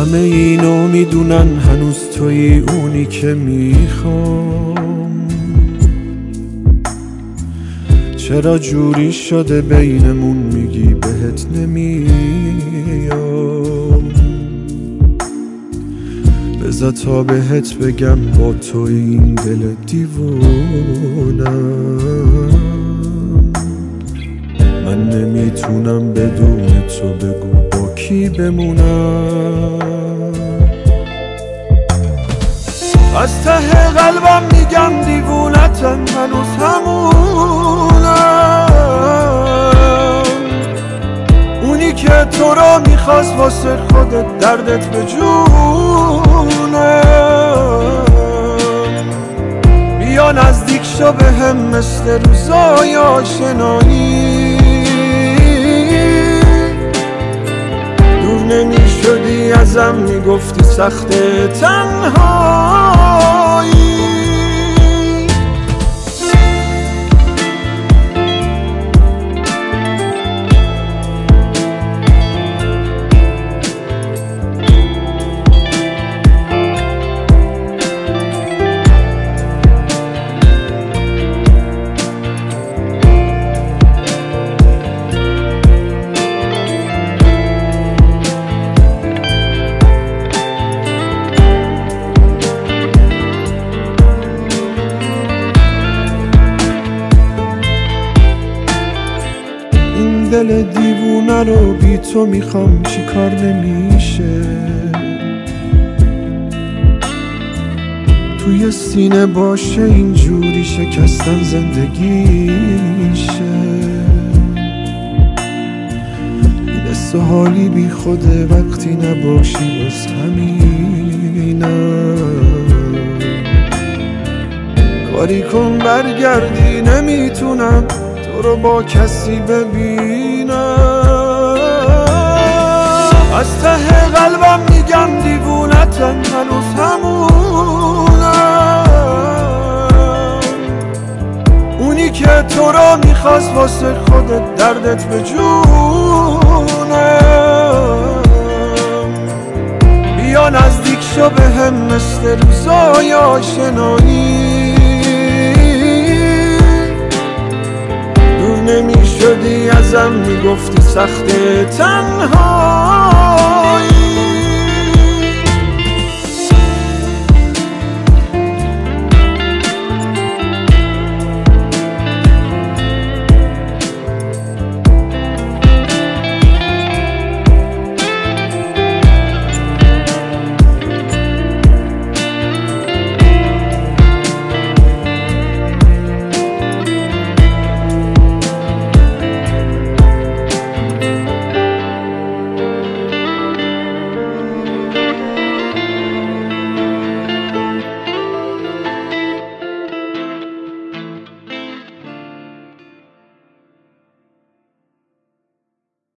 همه اینو میدونن هنوز تویی اونی که میخوام. چرا جوری شده بینمون میگی بهت نمیام؟ بذار تا بهت بگم با تو این دل دیوونم. من نمیتونم بدون تو بگو با کی بمونم. از ته قلبم میگم دیوونتم هنوز همونم. اونی که تو را میخواست واسه خودت دردت به جونم. بیا نزدیک شو به هم مثل روزای آشنایی. دور نمی شدی ازم میگفتی سخت تنهایی. دل دیوونه رو بی تو میخوام چی کار نمیشه. توی سینه باشه اینجوری شکستن زندگیشه. این حس و حالی بی خوده وقتی نباشی بس همینم. کاری کن برگردی نمیتونم تو رو با کسی ببینم. از ته قلبم میگم دیوونتم هنوز همونم. اونی که تو رو میخواست واسه خودت دردت به جونم. بیا نزدیک شو به هم مثل روزای آشنایی. نمی شدی ازم میگفتی سخت تنها.